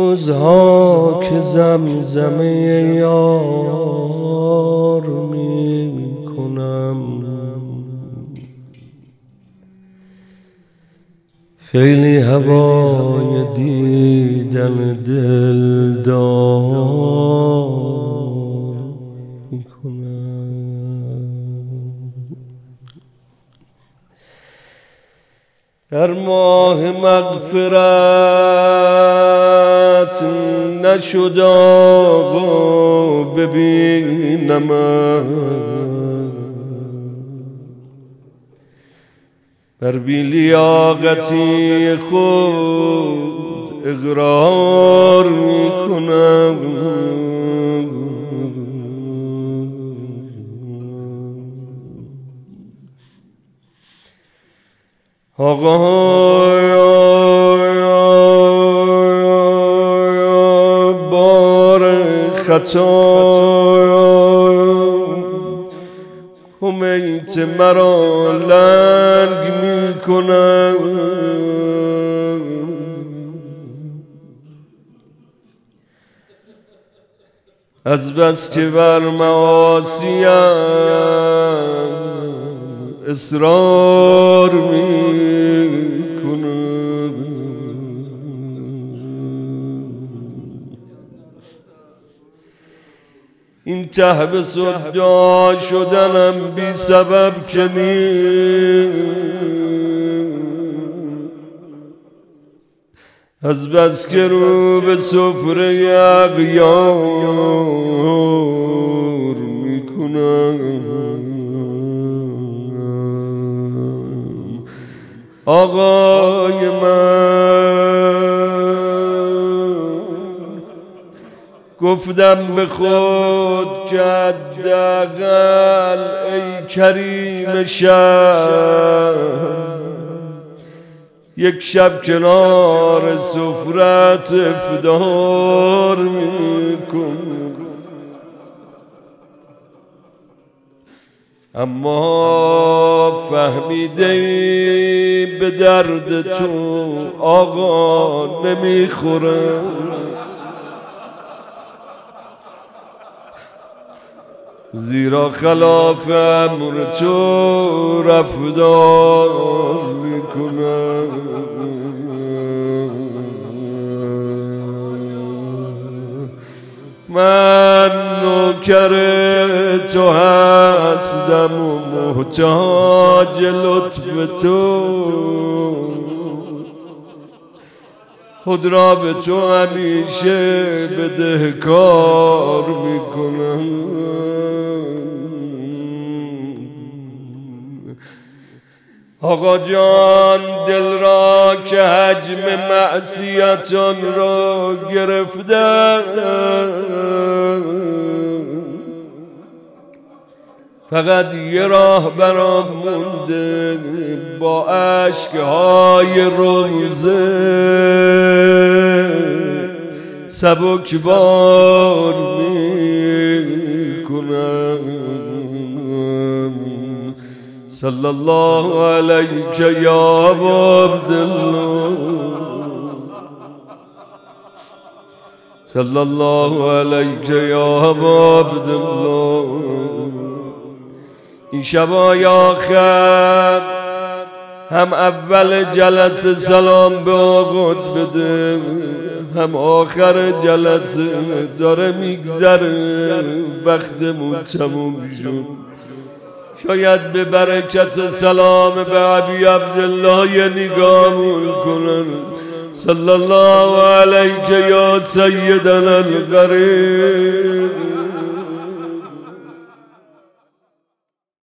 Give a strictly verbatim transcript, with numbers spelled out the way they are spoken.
روزها که زمزمه یار می کنم، خیلی هوای دیدن دلدار می کنم. در ماه مغفرت نشد آقا ببینم، بر بی لیاقتی خود اقرار می کنم. آقا بار خطا امیت مرا لنگ می کنم. از بس که بر معاصیم اصرار می کنم. این ته صدا شدنم بی سبب که نیست، از بس که رو به سفره اغیار می کنم. آقای من گفتم به خود که حداقل ای کریم شب یک شب کنار سفرت افطار میکن. اما فهمیده ای به درد تو آقا نمیخوره، زیرا خلاف امر تو رفتار میکنم. من نوکر تو هستم و محتاج لطف تو، خود را به تو همیشه بدهکار میکنم. آقا جان دل را که حجم معصیتان را گرفته، فقط یه راه برام مونده، با عشقهای روزه سبکبار میکنم. صلی الله علیک یا ابا عبدالله، صلی الله علیک یا ابا عبدالله. این شبای آخر هم اول جلسه سلام به آقا بده، هم آخر جلسه داره میگذره وقتمون تموم شد. شاید به برکت سلام به ابی عبدالله یه نگاهمون کنن. صلی الله علیک یا سیدنا الغریب.